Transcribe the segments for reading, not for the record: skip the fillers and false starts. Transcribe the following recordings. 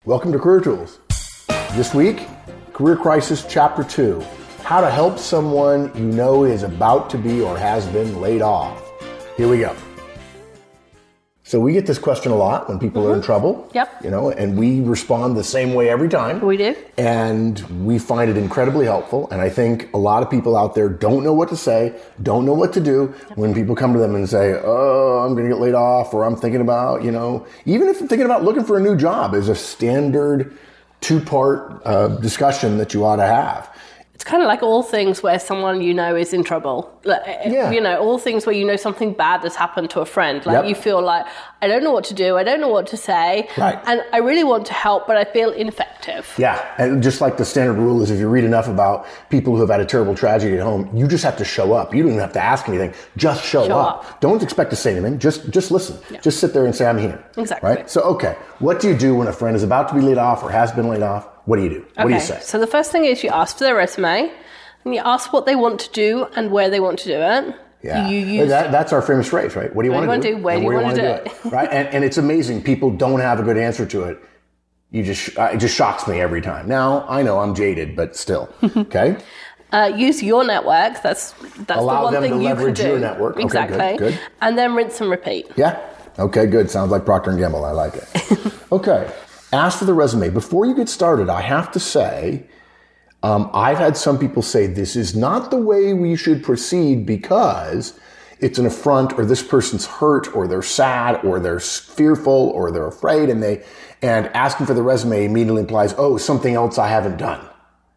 Welcome to Career Tools. This week, Career Crisis Chapter 2, how to help someone you know is about to be or has been laid off. Here we go. So we get this question a lot when people are in trouble. Yep. And we respond the same way every time. We do. And we find it incredibly helpful. And I think a lot of people out there don't know what to say, don't know what to do when people come to them and say, oh, I'm going to get laid off, or I'm thinking about, even if you're thinking about looking for a new job is a standard two-part discussion that you ought to have. It's kind of like all things where someone you know is in trouble. All things where something bad has happened to a friend. You feel like, I don't know what to do, I don't know what to say, right. And I really want to help, but I feel ineffective. Yeah, and just like the standard rule is if you read enough about people who have had a terrible tragedy at home, you just have to show up. You don't even have to ask anything, just show up. Don't expect to say anything, just listen. Yeah. Just sit there and say, I'm here. Exactly. Right? So, okay, what do you do when a friend is about to be laid off or has been laid off? What do you do? What do you say? So the first thing is you ask for their resume, and you ask what they want to do and where they want to do it. Yeah, that's our famous phrase, right? What do you want to do? Where do you want to do it? Right? And it's amazing. People don't have a good answer to it. It just shocks me every time. Now, I know I'm jaded, but still. Okay? Use your network. That's Allow the one thing you can do. Allow them to leverage your network. Exactly. Okay, good. And then rinse and repeat. Yeah. Okay, good. Sounds like Procter & Gamble. I like it. Okay. Ask for the resume. Before you get started, I have to say, I've had some people say this is not the way we should proceed because it's an affront, or this person's hurt, or they're sad, or they're fearful, or they're afraid, and asking for the resume immediately implies, oh, something else I haven't done.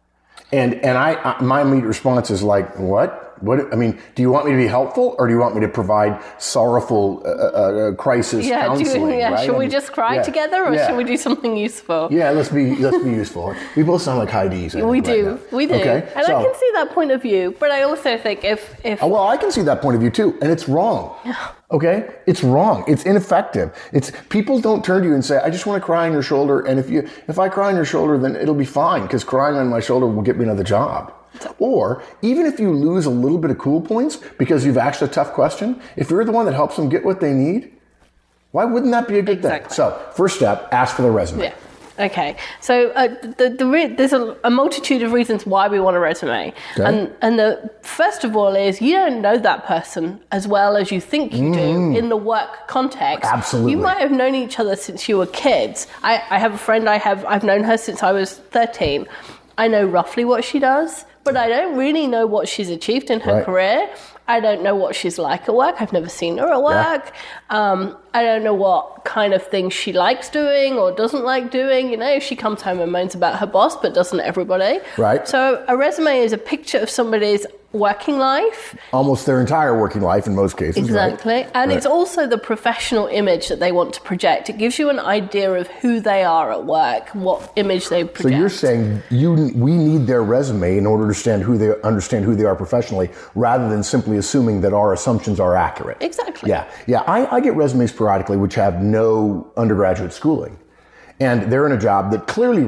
And my immediate response is like, what? What? I mean, do you want me to be helpful, or do you want me to provide sorrowful crisis counseling? Right? Should we just cry together, or should we do something useful? Yeah, let's be useful. We both sound like high D's. We do. Okay, and I can see that point of view, but I also think if I can see that point of view too, and it's wrong. Okay, it's wrong. It's ineffective. People don't turn to you and say, "I just want to cry on your shoulder," and if I cry on your shoulder, then it'll be fine because crying on my shoulder will get me another job. Or even if you lose a little bit of cool points because you've asked a tough question, if you're the one that helps them get what they need, why wouldn't that be a good thing? So first step, ask for the resume. Yeah. Okay. So there's a multitude of reasons why we want a resume. Okay. And the first of all is you don't know that person as well as you think you do in the work context. Absolutely. You might have known each other since you were kids. I have a friend I've known her since I was 13. I know roughly what she does, but I don't really know what she's achieved in her career. I don't know what she's like at work. I've never seen her at work. Yeah. I don't know what kind of things she likes doing or doesn't like doing. She comes home and moans about her boss, but doesn't everybody? Right. So a resume is a picture of somebody's working life. Almost their entire working life in most cases. Exactly. Right? And it's also the professional image that they want to project. It gives you an idea of who they are at work, what image they project. So you're saying we need their resume in order to understand who they are professionally, rather than simply assuming that our assumptions are accurate. Exactly. Yeah. I get resumes periodically which have no undergraduate schooling. And they're in a job that clearly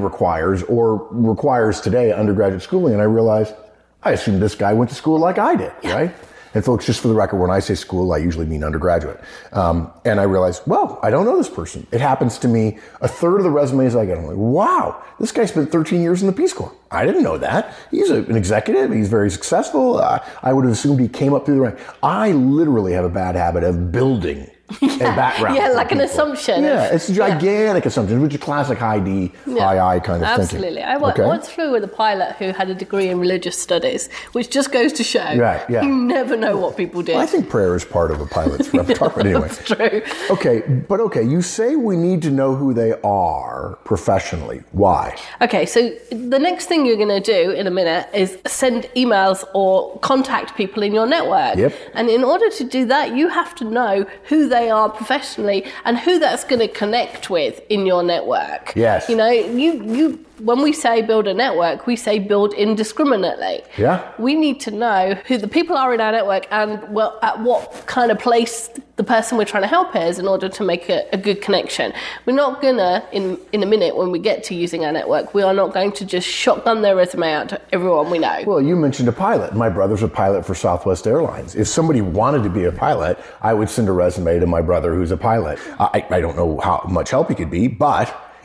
requires today undergraduate schooling. And I realize, I assumed this guy went to school like I did, right? And folks, just for the record, when I say school, I usually mean undergraduate. And I realized, well, I don't know this person. It happens to me. A third of the resumes I get, I'm like, wow, this guy spent 13 years in the Peace Corps. I didn't know that. He's an executive. He's very successful. I would have assumed he came up through the ranks. I literally have a bad habit of building a background. Yeah, like an assumption. Yeah, it's a gigantic assumption, which is classic high D, high I kind of thinking. Absolutely. I once flew with a pilot who had a degree in religious studies, which just goes to show you never know what people do. Well, I think prayer is part of a pilot's repertoire, but anyway. That's true. Okay, you say we need to know who they are professionally. Why? Okay, so the next thing you're going to do in a minute is send emails or contact people in your network. Yep. And in order to do that, you have to know who they are professionally and who that's going to connect with in your network. Yes. You when we say build a network, we say build indiscriminately. Yeah. We need to know who the people are in our network and at what kind of place the person we're trying to help is in order to make a good connection. We're not gonna, in a minute when we get to using our network, we are not going to just shotgun their resume out to everyone we know. Well, you mentioned a pilot. My brother's a pilot for Southwest Airlines. If somebody wanted to be a pilot, I would send a resume to my brother who's a pilot. I don't know how much help he could be, but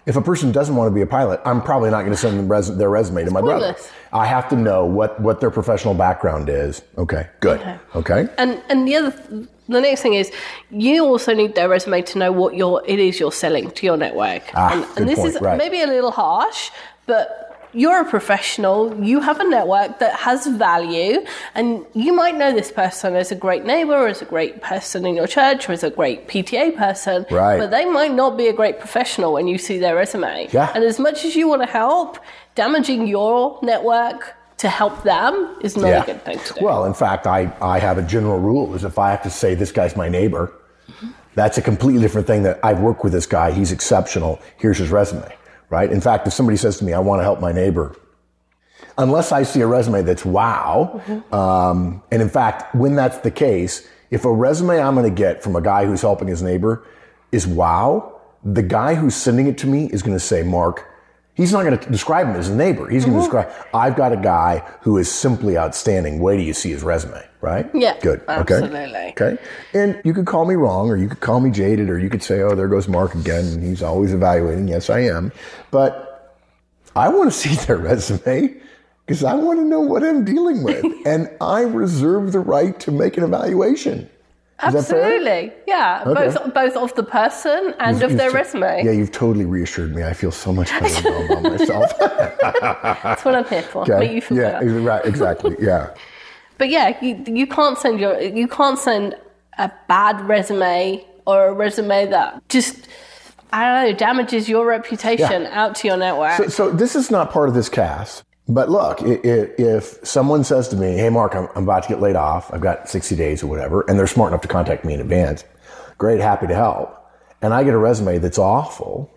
If a person doesn't want to be a pilot, I'm probably not going to send them their resume to my brother. I have to know what their professional background is. Okay, good. Okay. And the next thing is, you also need their resume to know what it is you're selling to your network. And this is maybe a little harsh, but you're a professional, you have a network that has value, and you might know this person as a great neighbor, or as a great person in your church, or as a great PTA person, but they might not be a great professional when you see their resume. Yeah. And as much as you want to help, damaging your network to help them is not a good thing to do. Well, in fact, I have a general rule, is if I have to say this guy's my neighbor, that's a completely different thing. That I've worked with this guy, he's exceptional, here's his resume. Right? In fact, if somebody says to me, I want to help my neighbor, unless I see a resume that's wow, and in fact, when that's the case, if a resume I'm going to get from a guy who's helping his neighbor is wow, the guy who's sending it to me is going to say, Mark, he's not going to describe him as a neighbor. He's going to describe, I've got a guy who is simply outstanding. Wait till you see his resume, right? Yeah. Good. Absolutely. Okay. And you could call me wrong, or you could call me jaded, or you could say, oh, there goes Mark again. He's always evaluating. Yes, I am. But I want to see their resume because I want to know what I'm dealing with. And I reserve the right to make an evaluation. Absolutely. Yeah. Okay. Both of the person and of their resume. Yeah, you've totally reassured me. I feel so much better now about myself. That's what I'm here for. Okay. Make you feel better. Right, exactly. Yeah. But yeah, you can't send a bad resume, or a resume that just, I don't know, damages your reputation out to your network. So this is not part of this cast. But look, if someone says to me, hey, Mark, I'm about to get laid off, I've got 60 days or whatever, and they're smart enough to contact me in advance, great, happy to help, and I get a resume that's awful,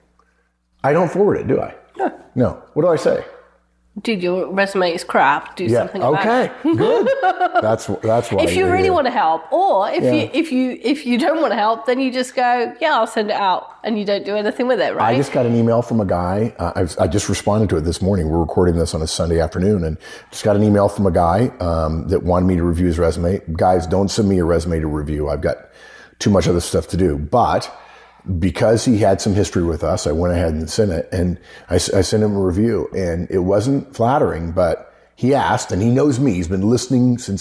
I don't forward it, do I? No. What do I say? Dude, your resume is crap. Do something about it. Okay, good. That's why. If you really want to help, or if you don't want to help, then you just go, I'll send it out, and you don't do anything with it, right? I just got an email from a guy. I just responded to it this morning. We're recording this on a Sunday afternoon, and just got an email from a guy that wanted me to review his resume. Guys, don't send me a resume to review. I've got too much other stuff to do. But because he had some history with us, I went ahead and sent it, and I sent him a review, and it wasn't flattering, but he asked, and he knows me. He's been listening since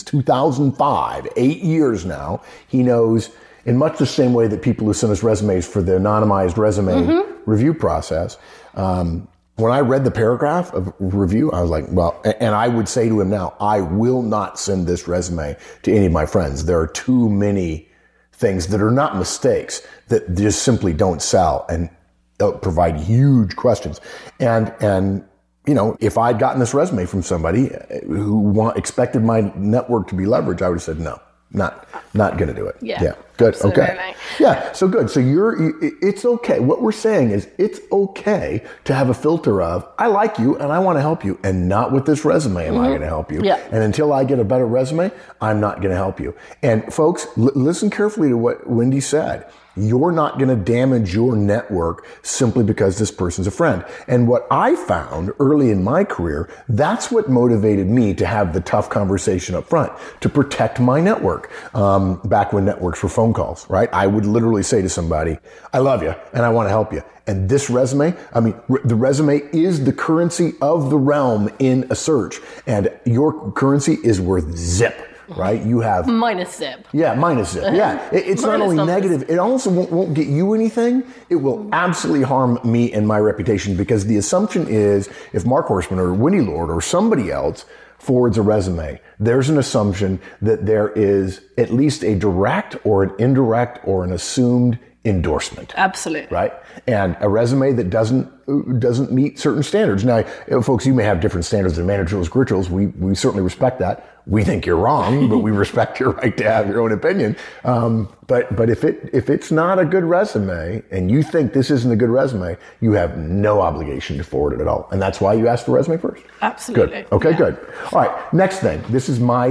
2005, 8 years now. He knows in much the same way that people who send us resumes for the anonymized resume review process. When I read the paragraph of review, I was like, well, and I would say to him now, I will not send this resume to any of my friends. There are too many things that are not mistakes that just simply don't sell and provide huge questions. And you know, if I'd gotten this resume from somebody who expected my network to be leveraged, I would have said no. Not going to do it. Yeah. Good. Absolutely. Okay. Yeah. So good. So it's okay. What we're saying is it's okay to have a filter of, I like you and I want to help you, and not with this resume am I going to help you. Yeah. And until I get a better resume, I'm not going to help you. And folks, listen carefully to what Wendy said. You're not going to damage your network simply because this person's a friend. And what I found early in my career, that's what motivated me to have the tough conversation up front, to protect my network. Back when networks were phone calls, right? I would literally say to somebody, I love you and I want to help you. And this resume, the resume is the currency of the realm in a search. And your currency is worth zip. Right? You have minus zip. Yeah, minus zip. Yeah. It's not only negative, it also won't get you anything. It will absolutely harm me and my reputation, because the assumption is if Mark Horstman or Wendy Lord or somebody else forwards a resume, there's an assumption that there is at least a direct or an indirect or an assumed endorsement. Absolutely. Right? And a resume that doesn't meet certain standards. Now, folks, you may have different standards than managerial rituals. We certainly respect that. We think you're wrong, but we respect your right to have your own opinion. But if it's not a good resume and you think this isn't a good resume, you have no obligation to forward it at all. And that's why you ask for resume first. Absolutely. Good. Okay, good. All right. Next thing. This is my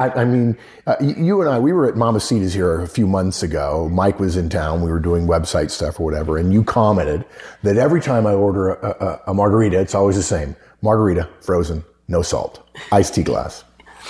you and I, we were at Mama Sita's here a few months ago. Mike was in town. We were doing website stuff or whatever. And you commented that every time I order a margarita, it's always the same. Margarita, frozen, no salt, iced tea glass.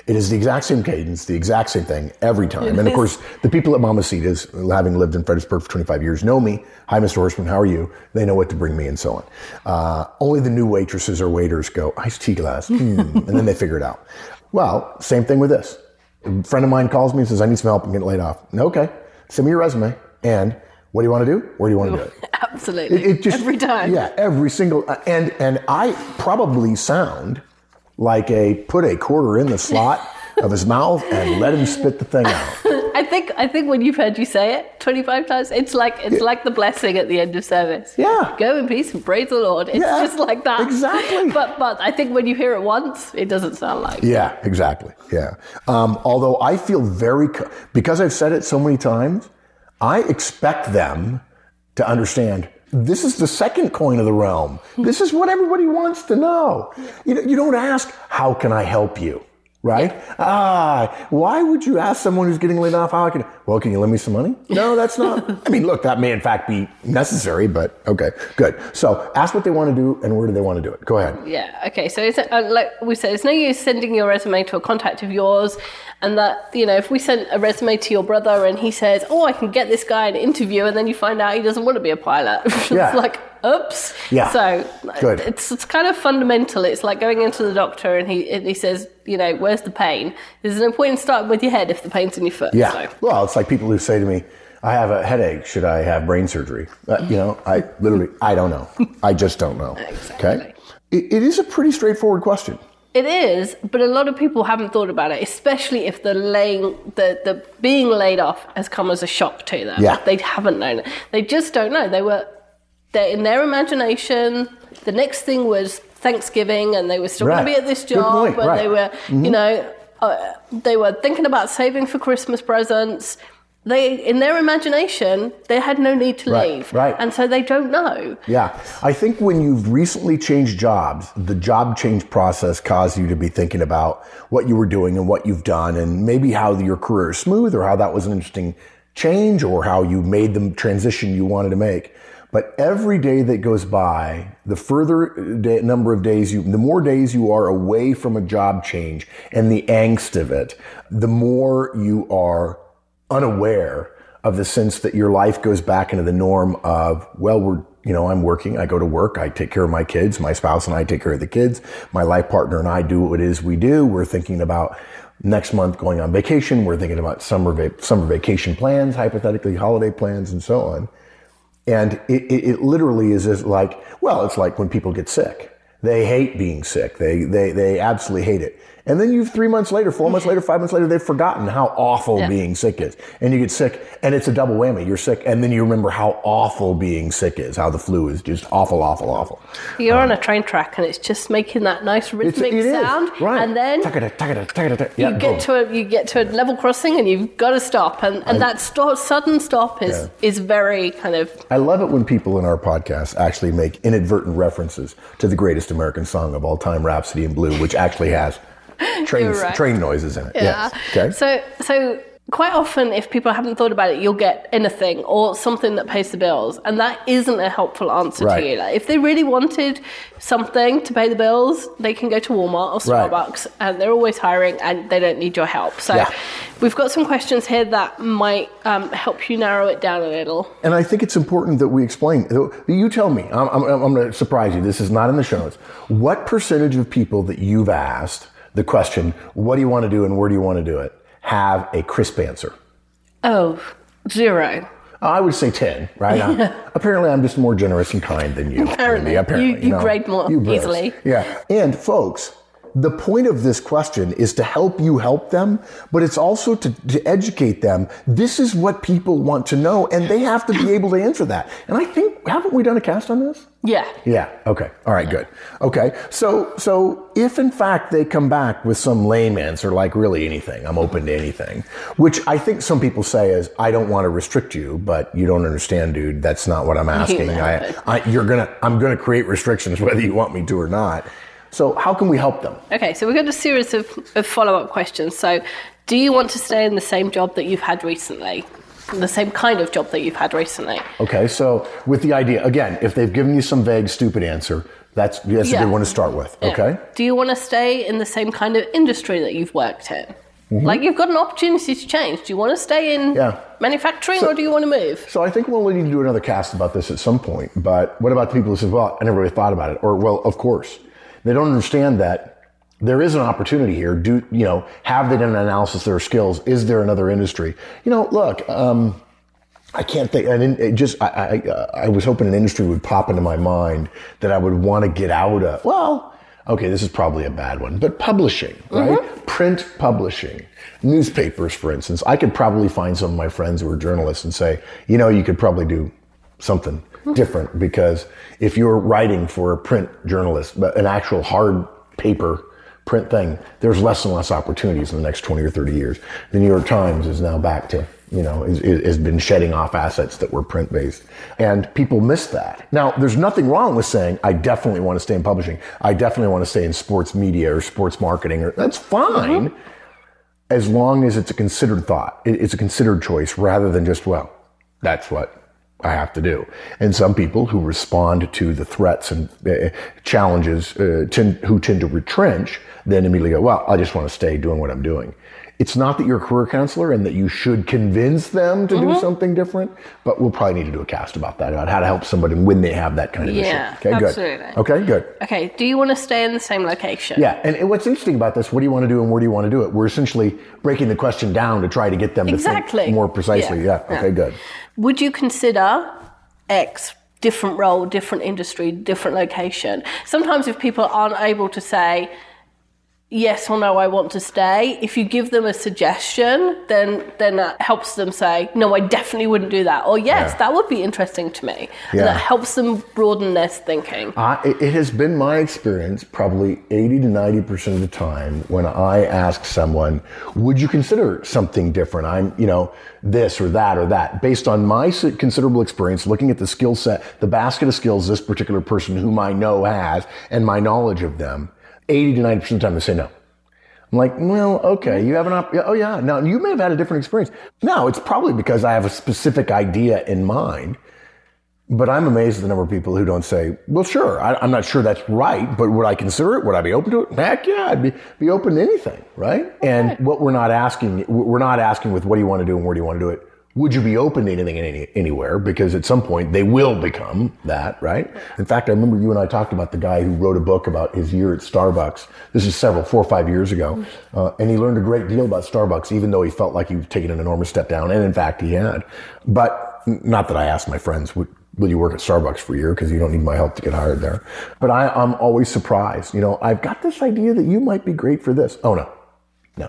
It is the exact same cadence, the exact same thing every time. And of course, the people at Mamacita's, having lived in Fredericksburg for 25 years, know me. Hi, Mr. Horstman, how are you? They know what to bring me and so on. Only the new waitresses or waiters go, iced tea glass, and then they figure it out. Well, same thing with this. A friend of mine calls me and says, I need some help, I'm getting laid off. Okay, send me your resume, and what do you want to do? Where do you want to do it? Absolutely. It just, every time. Yeah, every single, and I probably sound like put a quarter in the slot of his mouth and let him spit the thing out. I think when you've heard you say it 25 times, it's like the blessing at the end of service. Yeah. Go in peace and praise the Lord. It's just like that. Exactly. But I think when you hear it once, it doesn't sound like. Yeah, exactly. Yeah. Although I feel because I've said it so many times, I expect them to understand this is the second coin of the realm. This is what everybody wants to know. You don't ask, how can I help you? Right? Why would you ask someone who's getting laid off, can you lend me some money? No, that's not. I mean, look, that may in fact be necessary, but okay, good. So ask what they want to do and where do they want to do it. Go ahead. Yeah, okay. So it's, like we said, it's no use sending your resume to a contact of yours and that, if we sent a resume to your brother and he says, I can get this guy an interview, and then you find out he doesn't want to be a pilot. It's like, oops. Yeah. So good. It's kind of fundamental. It's like going into the doctor and he says, where's the pain? There's an point in starting with your head if the pain's in your foot. Yeah. So. Well, it's like people who say to me, I have a headache. Should I have brain surgery? I don't know. I just don't know. Exactly. Okay. It is a pretty straightforward question. It is, but a lot of people haven't thought about it, especially if the being laid off has come as a shock to them. Yeah. They haven't known it. They just don't know. They're in their imagination. The next thing was Thanksgiving, and they were still going to be at this job, and they were, they were thinking about saving for Christmas presents. In their imagination, they had no need to leave. Right. And so they don't know. Yeah. I think when you've recently changed jobs, the job change process caused you to be thinking about what you were doing and what you've done and maybe how your career is smooth or how that was an interesting change or how you made the transition you wanted to make. But every day that goes by, the number of days the more days you are away from a job change and the angst of it, the more you are unaware of the sense that your life goes back into the norm of, I'm working, I go to work, I take care of my kids, my spouse and I take care of the kids, my life partner and I do what it is we do. We're thinking about next month going on vacation. We're thinking about summer vacation plans, hypothetically holiday plans and so on. And it literally is it's like when people get sick. They hate being sick. They absolutely hate it. And then 3 months later, 4 months later, 5 months later, they've forgotten how awful being sick is. And you get sick, and it's a double whammy. You're sick, and then you remember how awful being sick is, how the flu is just awful, awful, awful. You're on a train track, and it's just making that nice rhythmic sound. Right. And then you get to a level crossing, and you've got to stop. And that sudden stop is very kind of... I love it when people in our podcast actually make inadvertent references to the greatest American song of all time, Rhapsody in Blue, which actually has... train noises in it. Yeah. Yes. Okay. So quite often, if people haven't thought about it, you'll get anything or something that pays the bills, and that isn't a helpful answer to you. Like, if they really wanted something to pay the bills, they can go to Walmart or Starbucks, and they're always hiring, and they don't need your help. So we've got some questions here that might help you narrow it down a little. And I think it's important that we explain. You tell me. I'm going to surprise you. This is not in the show notes. What percentage of people that you've asked the question, what do you want to do and where do you want to do it, have a crisp answer? 0. I would say 10, right? Apparently, I'm just more generous and kind than you. Apparently. You grade more easily. Yeah. And folks, the point of this question is to help you help them, but it's also to educate them. This is what people want to know, and they have to be able to answer that. And I think, haven't we done a cast on this? Yeah. Yeah. Okay. All right. Good. Okay. So if in fact they come back with some lame answer, like really anything, I'm open to anything, which I think some people say is, I don't want to restrict you, but you don't understand, dude. That's not what I'm asking. I'm going to create restrictions whether you want me to or not. So how can we help them? Okay, so we've got a series of follow-up questions. So do you want to stay in the same job that you've had recently? The same kind of job that you've had recently? Okay, so with the idea, again, if they've given you some vague, stupid answer, That's a good one to start with. Yeah. Okay. Do you want to stay in the same kind of industry that you've worked in? Mm-hmm. Like, you've got an opportunity to change. Do you want to stay in manufacturing, or do you want to move? So I think we'll need to do another cast about this at some point. But what about the people who say, well, I never really thought about it? Or, well, of course. They don't understand that there is an opportunity here. Have they done an analysis of their skills? Is there another industry? Look, I can't think, and I was hoping an industry would pop into my mind that I would want to get out of. Well, okay, this is probably a bad one, but publishing, right? Mm-hmm. Print publishing, newspapers, for instance. I could probably find some of my friends who are journalists and say, you could probably do something different, because if you're writing for a print journalist, but an actual hard paper print thing, there's less and less opportunities in the next 20 or 30 years. The New York Times is now back to, has been shedding off assets that were print-based. And people miss that. Now, there's nothing wrong with saying, I definitely want to stay in publishing. I definitely want to stay in sports media or sports marketing. That's fine, as long as it's a considered thought. It's a considered choice, rather than just, well, that's what I have to do. And some people who respond to the threats and challenges who tend to retrench, then immediately go, well, I just want to stay doing what I'm doing. It's not that you're a career counselor and that you should convince them to do something different, but we'll probably need to do a cast about how to help somebody when they have that kind of issue. Okay, absolutely. Good. Okay, good. Okay, do you want to stay in the same location? Yeah, and what's interesting about this, what do you want to do and where do you want to do it? We're essentially breaking the question down to try to get them to think more precisely. Yeah. Okay, good. Would you consider X, different role, different industry, different location? Sometimes if people aren't able to say yes or no, I want to stay, if you give them a suggestion, then that helps them say, no, I definitely wouldn't do that. Or yes, that would be interesting to me. Yeah. And that helps them broaden their thinking. It has been my experience probably 80 to 90% of the time when I ask someone, would you consider something different? I'm, this or that, based on my considerable experience, looking at the skill set, the basket of skills this particular person whom I know has, and my knowledge of them, 80 to 90% of the time they say no. I'm like, well, okay, you have oh yeah. Now, you may have had a different experience. No, it's probably because I have a specific idea in mind, but I'm amazed at the number of people who don't say, well, sure, I'm not sure that's right, but would I consider it? Would I be open to it? Heck yeah, I'd be open to anything, right? Okay. And what we're not asking with what do you want to do and where do you want to do it? Would you be open to anything anywhere? Because at some point they will become that, right? In fact, I remember you and I talked about the guy who wrote a book about his year at Starbucks. This is 4 or 5 years ago. And he learned a great deal about Starbucks, even though he felt like he was taking an enormous step down. And in fact, he had. But not that I asked my friends, will you work at Starbucks for a year? Because you don't need my help to get hired there. But I'm always surprised. I've got this idea that you might be great for this. Oh, no.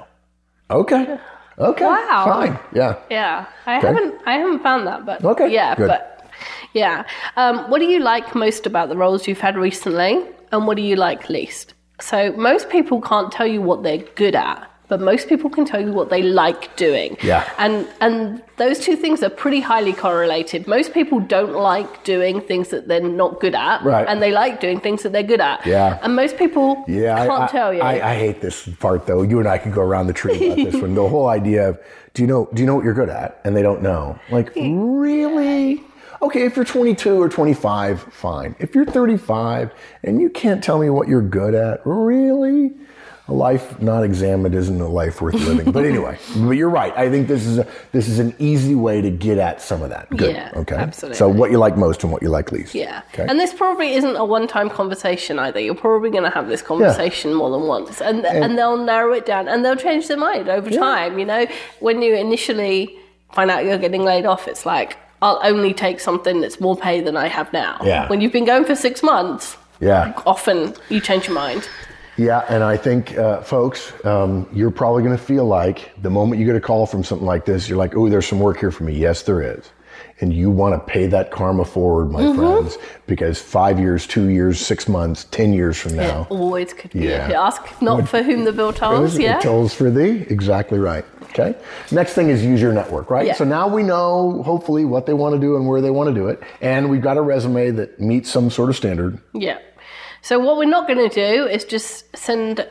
Okay. Okay. Wow. Fine. Yeah. Yeah. I haven't found that, but okay. Yeah. Good. But yeah. What do you like most about the roles you've had recently, and what do you like least? So most people can't tell you what they're good at, but most people can tell you what they like doing. Yeah. And those two things are pretty highly correlated. Most people don't like doing things that they're not good at, right, and they like doing things that they're good at. Yeah. And most people can't tell you. I hate this part, though. You and I could go around the tree about this one. The whole idea of, do you know what you're good at? And they don't know. Like, really? Okay, if you're 22 or 25, fine. If you're 35 and you can't tell me what you're good at, really? A life not examined isn't a life worth living. But anyway, but you're right. I think this is an easy way to get at some of that. Good. Yeah, okay. Absolutely. So what you like most and what you like least. Yeah. Okay. And this probably isn't a one-time conversation either. You're probably going to have this conversation more than once, and they'll narrow it down and they'll change their mind over time. When you initially find out you're getting laid off, it's like, I'll only take something that's more pay than I have now. Yeah. When you've been going for 6 months, often you change your mind. Yeah, and I think, folks, you're probably going to feel like the moment you get a call from something like this, you're like, oh, there's some work here for me. Yes, there is. And you want to pay that karma forward, my friends, because 5 years, 2 years, 6 months, 10 years from now. It always could be. Ask not for whom the bill tolls. It tolls for thee. Exactly right. Okay. Next thing is use your network, right? Yeah. So now we know, hopefully, what they want to do and where they want to do it. And we've got a resume that meets some sort of standard. Yeah. So what we're not going to do is just send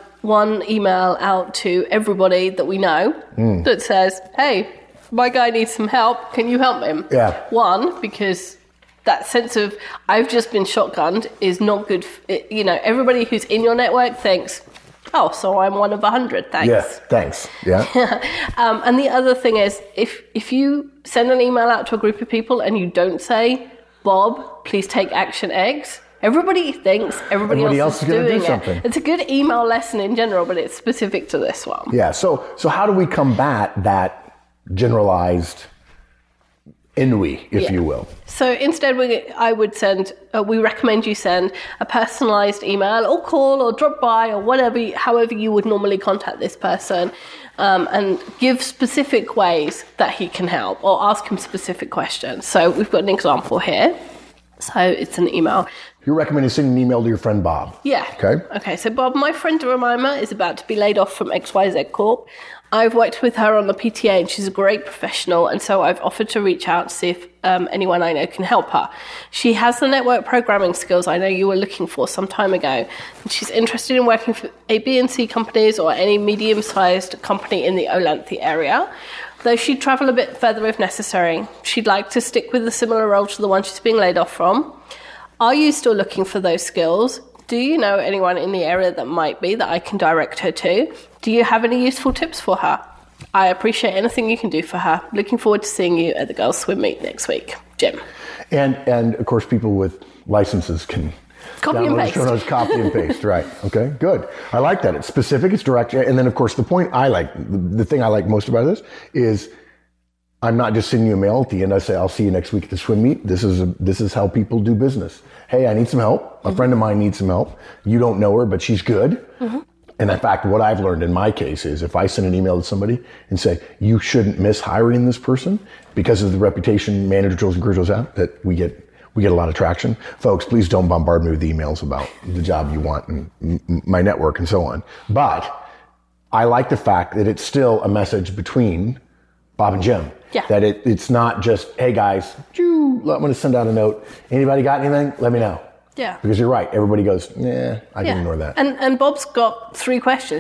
one email out to everybody that we know that says, hey, my guy needs some help. Can you help him? Yeah. One, because that sense of I've just been shotgunned is not good. Everybody who's in your network thinks, oh, so I'm one of 100. Thanks. Yeah, thanks. Yeah. And the other thing is, if you send an email out to a group of people and you don't say, Bob, please take action X, everybody thinks everybody else is doing it. It's a good email lesson in general, but it's specific to this one. Yeah. So how do we combat that generalized ennui, if you will? So instead, we recommend you send a personalized email or call or drop by or however you would normally contact this person, and give specific ways that he can help or ask him specific questions. So we've got an example here. So it's an email. You're recommending sending an email to your friend Bob. Yeah. Okay, so Bob, my friend Jemima is about to be laid off from XYZ Corp. I've worked with her on the PTA and she's a great professional, and so I've offered to reach out to see if anyone I know can help her. She has the network programming skills I know you were looking for some time ago, and she's interested in working for A, B, and C companies or any medium-sized company in the Olathe area, though she'd travel a bit further if necessary. She'd like to stick with a similar role to the one she's being laid off from. Are you still looking for those skills? Do you know anyone in the area that I can direct her to? Do you have any useful tips for her? I appreciate anything you can do for her. Looking forward to seeing you at the girls' swim meet next week. Jim. And of course, people with licenses can copy and paste. Copy and paste, right. Okay, good. I like that. It's specific, it's direct. And then, of course, the point I like, the thing I like most about this is I'm not just sending you a mail at the end. I say, I'll see you next week at the swim meet. This is how people do business. Hey, I need some help. A friend of mine needs some help. You don't know her, but she's good. Mm-hmm. And in fact, what I've learned in my case is if I send an email to somebody and say, you shouldn't miss hiring this person because of the reputation manager tools and career tools have, that we get a lot of traction. Folks, please don't bombard me with emails about the job you want and my network and so on. But I like the fact that it's still a message between Bob and Jim. Yeah. That it's not just, hey guys, I'm going to send out a note. Anybody got anything? Let me know. Yeah. Because you're right. Everybody goes, I can ignore that. And Bob's got 3 questions.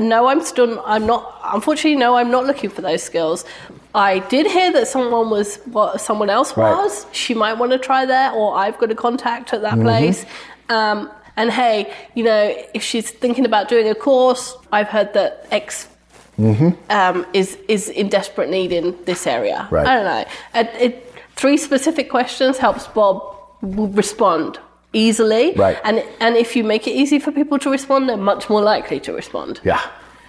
Unfortunately, I'm not looking for those skills. I did hear that someone else was. She might want to try there, or I've got a contact at that place. And hey, if she's thinking about doing a course, I've heard that X is in desperate need in this area. Right. I don't know. 3 specific questions helps Bob respond easily. Right. And if you make it easy for people to respond, they're much more likely to respond. Yeah.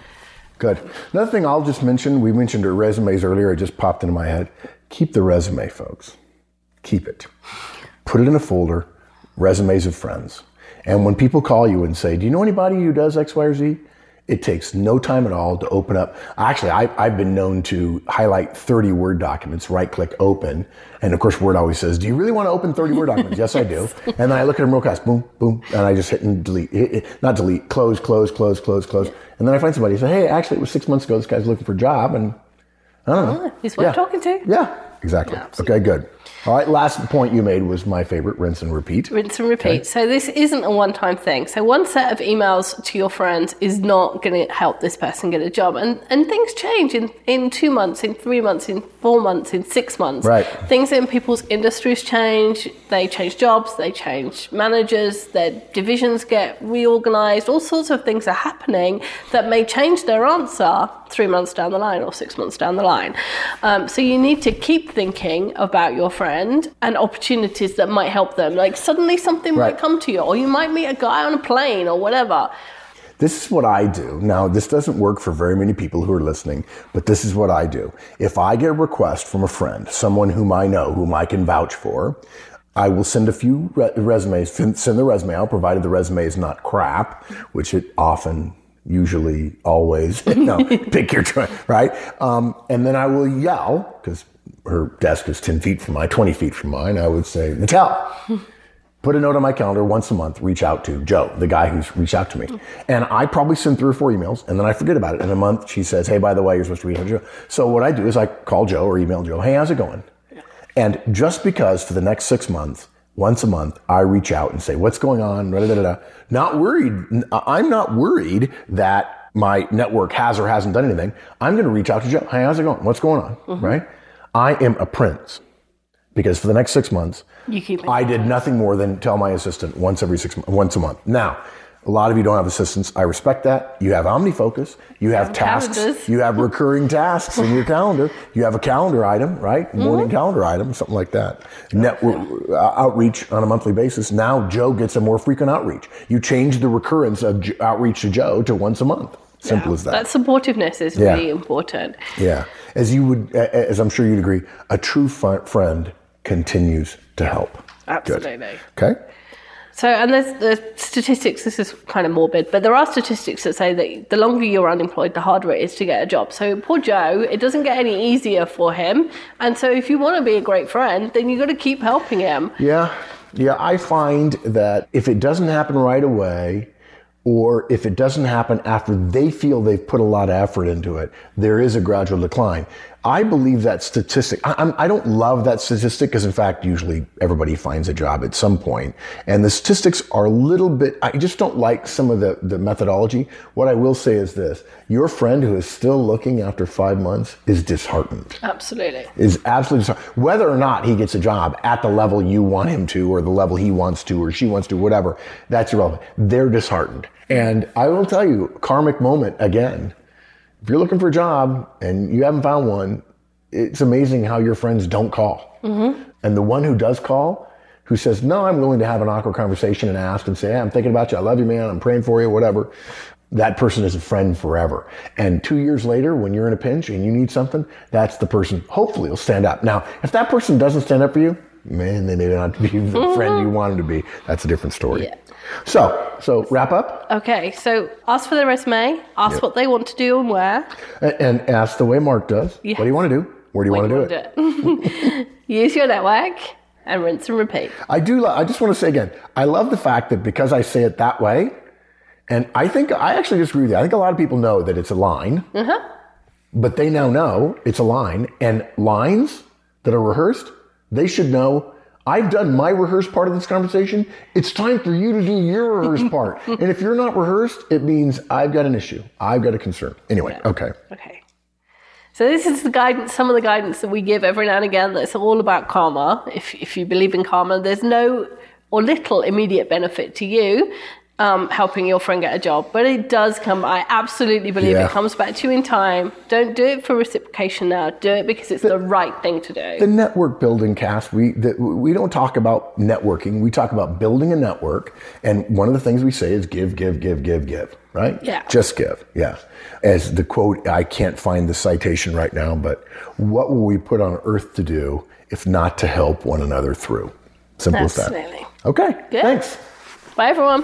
Good. Another thing I'll just mention, we mentioned our resumes earlier, it just popped into my head. Keep the resume, folks. Keep it. Put it in a folder, resumes of friends. And when people call you and say, do you know anybody who does X, Y, or Z? It takes no time at all to open up. Actually, I've been known to highlight 30 Word documents, right-click open. And of course, Word always says, do you really want to open 30 Word documents? Yes, I do. And then I look at them real fast, boom, boom, and I just hit and delete. Not delete, close. And then I find somebody who says, hey, actually, it was 6 months ago. This guy's looking for a job. And I don't know. He's worth talking to. Yeah, exactly. Yeah, okay, good. All right, last point you made was my favorite, rinse and repeat. Rinse and repeat. Okay. So this isn't a one-time thing. So one set of emails to your friends is not going to help this person get a job. And things change in 2 months, in 3 months, in 4 months, in 6 months. Right. Things in people's industries change. They change jobs. They change managers. Their divisions get reorganized. All sorts of things are happening that may change their answer 3 months down the line or 6 months down the line. So you need to keep thinking about your friend and opportunities that might help them. Like suddenly something might come to you, or you might meet a guy on a plane or whatever. This is what I do. Now, this doesn't work for very many people who are listening, but this is what I do. If I get a request from a friend, someone whom I know, whom I can vouch for, I will send a few resumes, send the resume out, provided the resume is not crap, which it often, usually, always, pick your choice, right? And then I will yell, because her desk is 10 feet from mine, 20 feet from mine. I would say, Natal, put a note on my calendar once a month, reach out to Joe, the guy who's reached out to me. And I probably send 3 or 4 emails, and then I forget about it. In a month, she says, hey, by the way, you're supposed to reach out to Joe. So what I do is I call Joe or email Joe, hey, how's it going? And just because for the next 6 months, once a month, I reach out and say, what's going on? Not worried. I'm not worried that my network has or hasn't done anything. I'm going to reach out to Joe. Hey, how's it going? What's going on? Mm-hmm. Right? I am a prince. because for the next 6 months, I did nothing more than tell my assistant once a month. Now, a lot of you don't have assistants. I respect that. You have OmniFocus. You have tasks. Calendars. You have recurring tasks in your calendar. You have a calendar item, right? Morning calendar item, something like that. Network outreach on a monthly basis. Now Joe gets a more frequent outreach. You change the recurrence of outreach to Joe to once a month. Simple as that. That supportiveness is really important. Yeah. As I'm sure you'd agree, a true friend continues to help. Absolutely. Good. Okay. So, and there's the statistics, this is kind of morbid, but there are statistics that say that the longer you're unemployed, the harder it is to get a job. So poor Joe, it doesn't get any easier for him. And so if you want to be a great friend, then you've got to keep helping him. Yeah. I find that if it doesn't happen right away, or if it doesn't happen after they feel they've put a lot of effort into it, there is a gradual decline. I believe that statistic. I don't love that statistic because, in fact, usually everybody finds a job at some point. And the statistics are a little bit, I just don't like some of the methodology. What I will say is this. Your friend who is still looking after 5 months is disheartened. Absolutely. Is absolutely disheartened. Whether or not he gets a job at the level you want him to, or the level he wants to, or she wants to, whatever, that's irrelevant. They're disheartened. And I will tell you, karmic moment again. If you're looking for a job and you haven't found one, it's amazing how your friends don't call. Mm-hmm. And the one who does call, who says, no, I'm willing to have an awkward conversation and ask and say, hey, I'm thinking about you. I love you, man. I'm praying for you, whatever. That person is a friend forever. And 2 years later, when you're in a pinch and you need something, that's the person hopefully will stand up. Now, if that person doesn't stand up for you, man, they may not be the friend you want them to be. That's a different story. Yeah. So wrap up. Okay, so ask for the resume, ask what they want to do and where. And ask the way Mark does. Yes. What do you want to do? Where do you want to do it? Use your network and rinse and repeat. I just want to say again, I love the fact that because I say it that way, and I actually disagree with you. I think a lot of people know that it's a line, but they now know it's a line, and lines that are rehearsed, they should know, I've done my rehearsed part of this conversation. It's time for you to do your rehearsed part. And if you're not rehearsed, it means I've got an issue. I've got a concern. Anyway, okay. So this is the guidance, some of the guidance that we give every now and again that's all about karma. If you believe in karma, there's no or little immediate benefit to you helping your friend get a job. But it does come, I absolutely believe it comes back to you in time. Don't do it for reciprocation now. Do it because it's the right thing to do. The network building, Cass, we don't talk about networking. We talk about building a network. And one of the things we say is give, right? Yeah. Just give, yeah. As the quote, I can't find the citation right now, but what will we put on earth to do if not to help one another through? Simple as that. Absolutely. Okay, good. Thanks. Bye, everyone.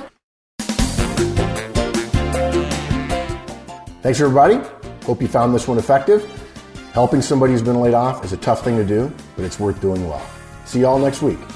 Thanks, everybody. Hope you found this one effective. Helping somebody who's been laid off is a tough thing to do, but it's worth doing well. See you all next week.